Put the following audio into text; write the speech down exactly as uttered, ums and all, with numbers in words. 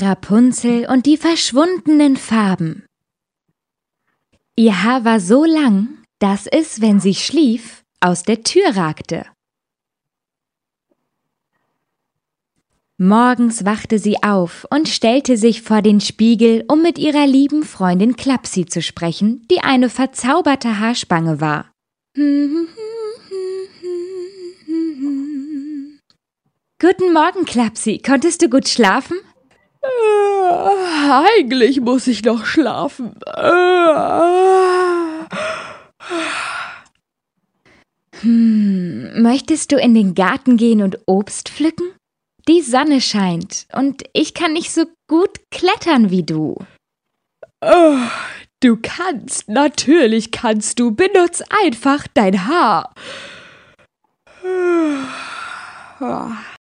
Rapunzel und die verschwundenen Farben. Ihr Haar war so lang, dass es, wenn sie schlief, aus der Tür ragte. Morgens wachte sie auf und stellte sich vor den Spiegel, um mit ihrer lieben Freundin Klapsi zu sprechen, die eine verzauberte Haarspange war. Guten Morgen, Klapsi. Konntest du gut schlafen? Äh, eigentlich muss ich noch schlafen. Äh. Hm, möchtest du in den Garten gehen und Obst pflücken? Die Sonne scheint und ich kann nicht so gut klettern wie du. Oh, du kannst, natürlich kannst du. Benutz einfach dein Haar.